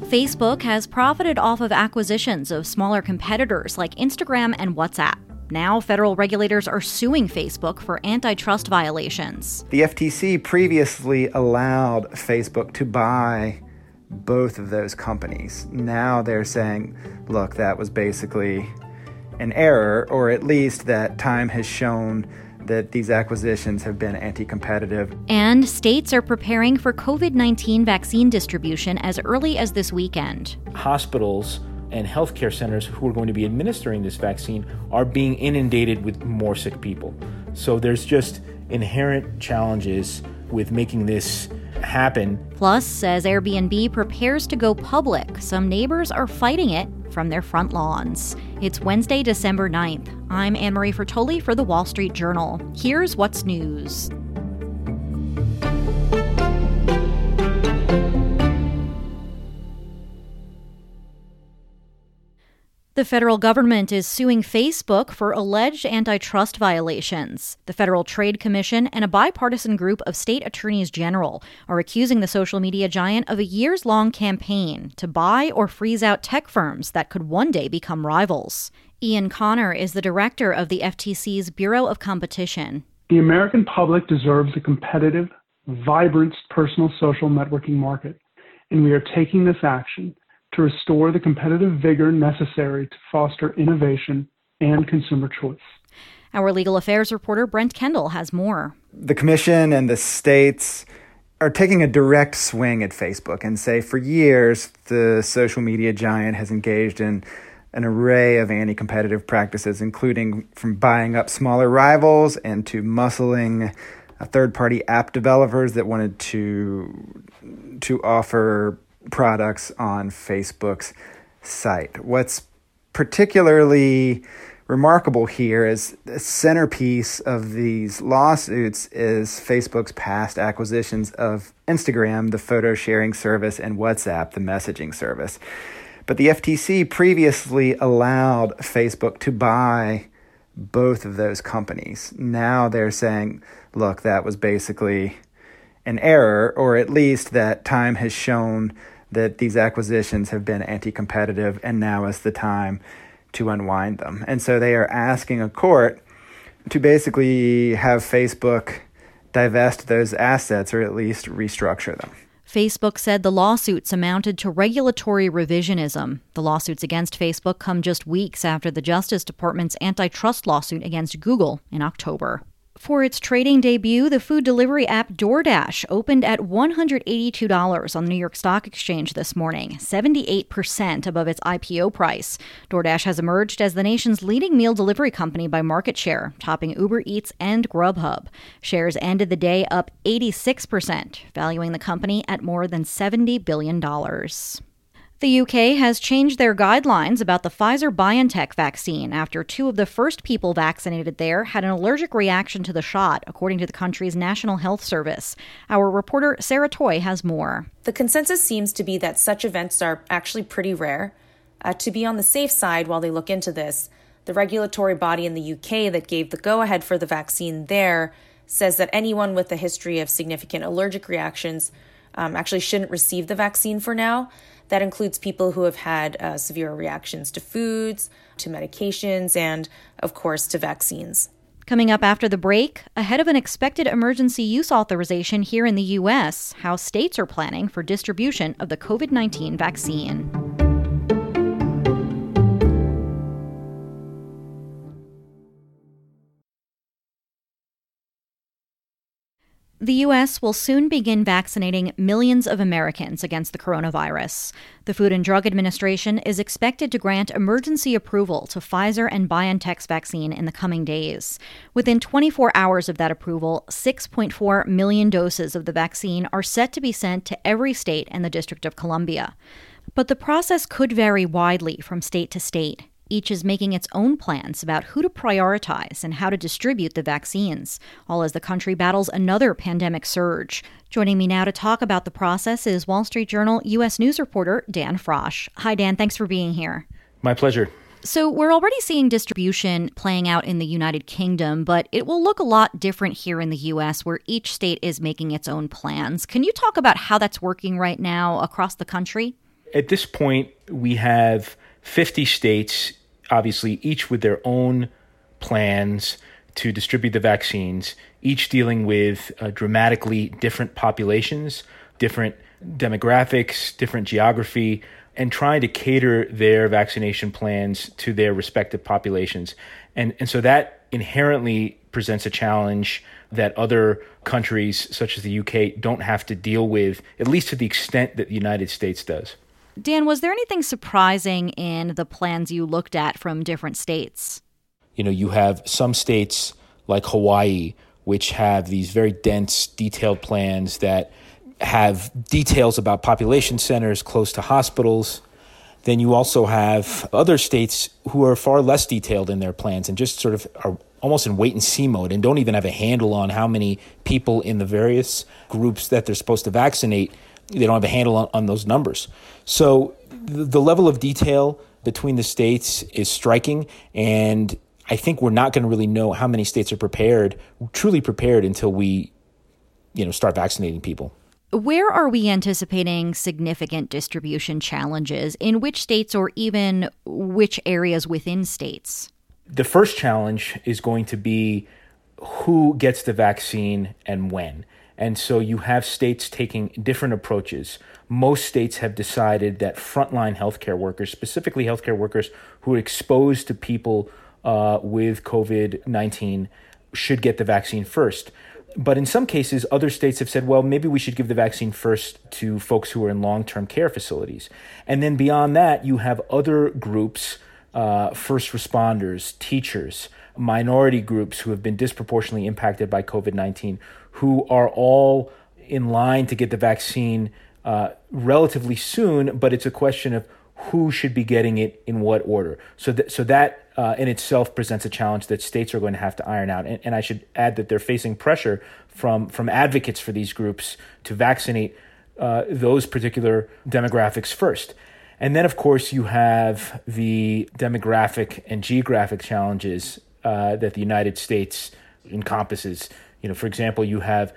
Facebook has profited off of acquisitions of smaller competitors like Instagram and WhatsApp. Now, federal regulators are suing Facebook for antitrust violations. The FTC previously allowed Facebook to buy both of those companies. Now they're saying, look, that was basically an error, or at least that time has shown that these acquisitions have been anti-competitive. And states are preparing for COVID-19 vaccine distribution as early as this weekend. Hospitals and healthcare centers who are going to be administering this vaccine are being inundated with more sick people. So there's just inherent challenges with making this happen. Plus, as Airbnb prepares to go public, some neighbors are fighting it from their front lawns. It's Wednesday, December 9th. I'm Anne-Marie Fertoli for The Wall Street Journal. Here's what's news. The federal government is suing Facebook for alleged antitrust violations. The Federal Trade Commission and a bipartisan group of state attorneys general are accusing the social media giant of a years-long campaign to buy or freeze out tech firms that could one day become rivals. Ian Connor is the director of the FTC's Bureau of Competition. The American public deserves a competitive, vibrant personal social networking market, and we are taking this action to restore the competitive vigor necessary to foster innovation and consumer choice. Our legal affairs reporter Brent Kendall has more. The commission and the states are taking a direct swing at Facebook and say for years the social media giant has engaged in an array of anti-competitive practices, including from buying up smaller rivals and to muscling third-party app developers that wanted to offer products on Facebook's site. What's particularly remarkable here is the centerpiece of these lawsuits is Facebook's past acquisitions of Instagram, the photo sharing service, and WhatsApp, the messaging service. But the FTC previously allowed Facebook to buy both of those companies. Now they're saying, look, that was basically an error, or at least that time has shown that these acquisitions have been anti-competitive, and now is the time to unwind them. And so they are asking a court to basically have Facebook divest those assets, or at least restructure them. Facebook said the lawsuits amounted to regulatory revisionism. The lawsuits against Facebook come just weeks after the Justice Department's antitrust lawsuit against Google in October. For its trading debut, the food delivery app DoorDash opened at $182 on the New York Stock Exchange this morning, 78% above its IPO price. DoorDash has emerged as the nation's leading meal delivery company by market share, topping Uber Eats and Grubhub. Shares ended the day up 86%, valuing the company at more than $70 billion. The UK has changed their guidelines about the Pfizer-BioNTech vaccine after two of the first people vaccinated there had an allergic reaction to the shot, according to the country's National Health Service. Our reporter Sarah Toy has more. The consensus seems to be that such events are actually pretty rare. To be on the safe side while they look into this, the regulatory body in the UK that gave the go-ahead for the vaccine there says that anyone with a history of significant allergic reactions actually shouldn't receive the vaccine for now. That includes people who have had severe reactions to foods, to medications, and, of course, to vaccines. Coming up after the break, ahead of an expected emergency use authorization here in the U.S., how states are planning for distribution of the COVID-19 vaccine. The U.S. will soon begin vaccinating millions of Americans against the coronavirus. The Food and Drug Administration is expected to grant emergency approval to Pfizer and BioNTech's vaccine in the coming days. Within 24 hours of that approval, 6.4 million doses of the vaccine are set to be sent to every state and the District of Columbia. But the process could vary widely from state to state. Each is making its own plans about who to prioritize and how to distribute the vaccines, all as the country battles another pandemic surge. Joining me now to talk about the process is Wall Street Journal U.S. News reporter Dan Frosch. Hi, Dan. Thanks for being here. My pleasure. So we're already seeing distribution playing out in the United Kingdom, but it will look a lot different here in the U.S., where each state is making its own plans. Can you talk about how that's working right now across the country? At this point, we have 50 states, obviously, each with their own plans to distribute the vaccines, each dealing with dramatically different populations, different demographics, different geography, and trying to cater their vaccination plans to their respective populations. And so that inherently presents a challenge that other countries, such as the UK, don't have to deal with, at least to the extent that the United States does. Dan, was there anything surprising in the plans you looked at from different states? You have some states like Hawaii, which have these very dense, detailed plans that have details about population centers close to hospitals. Then you also have other states who are far less detailed in their plans and just sort of are almost in wait-and-see mode and don't even have a handle on how many people in the various groups that they're supposed to vaccinate. They don't have a handle on those numbers. So the level of detail between the states is striking, and I think we're not going to really know how many states are truly prepared until we, start vaccinating people. Where are we anticipating significant distribution challenges? In which states or even which areas within states? The first challenge is going to be who gets the vaccine and when. And so you have states taking different approaches. Most states have decided that frontline healthcare workers, specifically healthcare workers who are exposed to people with COVID-19, should get the vaccine first. But in some cases, other states have said, well, maybe we should give the vaccine first to folks who are in long-term care facilities. And then beyond that, you have other groups, first responders, teachers, minority groups who have been disproportionately impacted by COVID-19, who are all in line to get the vaccine relatively soon, but it's a question of who should be getting it in what order. So that in itself presents a challenge that states are going to have to iron out. And I should add that they're facing pressure from advocates for these groups to vaccinate those particular demographics first. And then, of course, you have the demographic and geographic challenges that the United States encompasses. For example, you have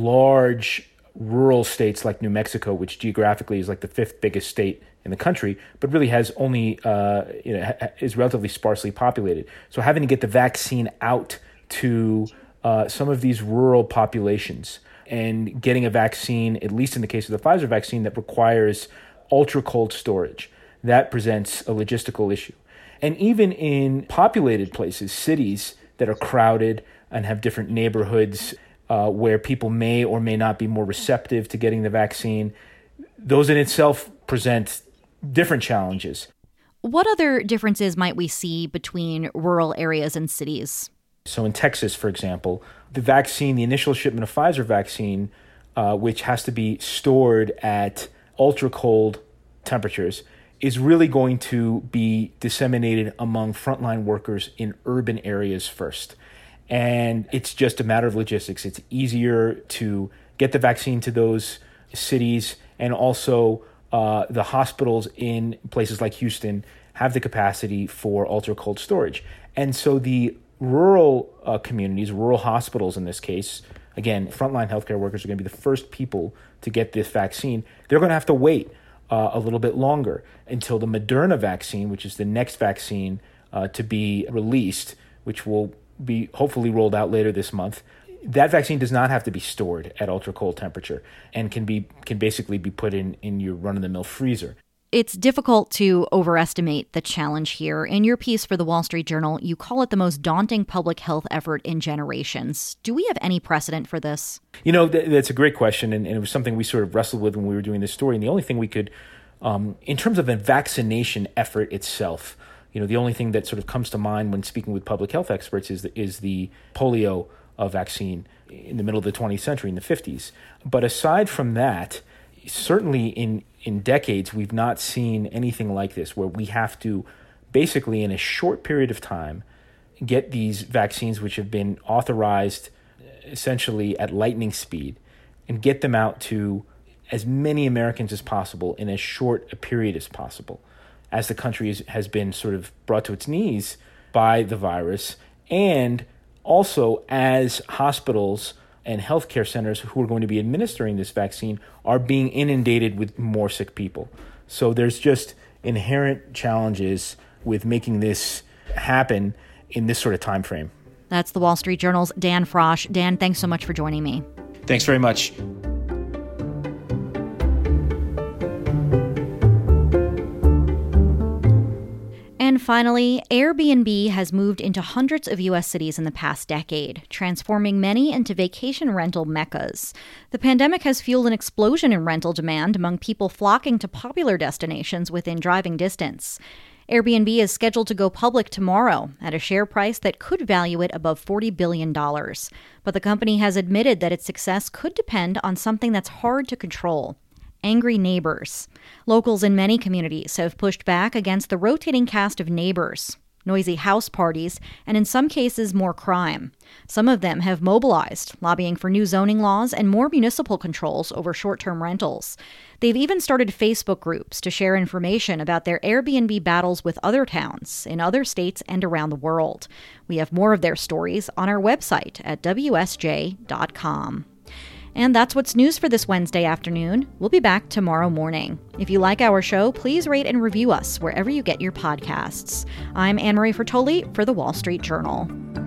large rural states like New Mexico, which geographically is like the fifth biggest state in the country, but really has only, is relatively sparsely populated. So having to get the vaccine out to some of these rural populations and getting a vaccine, at least in the case of the Pfizer vaccine, that requires ultra cold storage, that presents a logistical issue. And even in populated places, cities that are crowded and have different neighborhoods where people may or may not be more receptive to getting the vaccine, those in itself present different challenges. What other differences might we see between rural areas and cities? So in Texas, for example, the initial shipment of Pfizer vaccine, which has to be stored at ultra cold temperatures, is really going to be disseminated among frontline workers in urban areas first. And it's just a matter of logistics. It's easier to get the vaccine to those cities, and also the hospitals in places like Houston have the capacity for ultra cold storage. And so the rural communities, rural hospitals in this case, again, frontline healthcare workers are going to be the first people to get this vaccine. They're going to have to wait a little bit longer until the Moderna vaccine, which is the next vaccine to be released, which will be hopefully rolled out later this month. That vaccine does not have to be stored at ultra cold temperature and can basically be put in your run-of-the-mill freezer. It's difficult to overestimate the challenge here. In your piece for the Wall Street Journal, you call it the most daunting public health effort in generations. Do we have any precedent for this? That's a great question, and it was something we sort of wrestled with when we were doing this story. And the only thing we could, in terms of a vaccination effort itself, the only thing that sort of comes to mind when speaking with public health experts is the polio vaccine in the middle of the 20th century, in the 50s. But aside from that, certainly in decades, we've not seen anything like this, where we have to basically, in a short period of time, get these vaccines, which have been authorized essentially at lightning speed, and get them out to as many Americans as possible in as short a period as possible, as the country has been sort of brought to its knees by the virus, and also as hospitals and healthcare centers who are going to be administering this vaccine are being inundated with more sick people. So there's just inherent challenges with making this happen in this sort of time frame. That's the Wall Street Journal's Dan Frosch. Dan, thanks so much for joining me. Thanks very much. And finally, Airbnb has moved into hundreds of U.S. cities in the past decade, transforming many into vacation rental meccas. The pandemic has fueled an explosion in rental demand among people flocking to popular destinations within driving distance. Airbnb is scheduled to go public tomorrow at a share price that could value it above $40 billion. But the company has admitted that its success could depend on something that's hard to control: angry neighbors. Locals in many communities have pushed back against the rotating cast of neighbors, noisy house parties, and in some cases more crime. Some of them have mobilized, lobbying for new zoning laws and more municipal controls over short-term rentals. They've even started Facebook groups to share information about their Airbnb battles with other towns in other states and around the world. We have more of their stories on our website at WSJ.com. And that's what's news for this Wednesday afternoon. We'll be back tomorrow morning. If you like our show, please rate and review us wherever you get your podcasts. I'm Anne Marie Fertoli for The Wall Street Journal.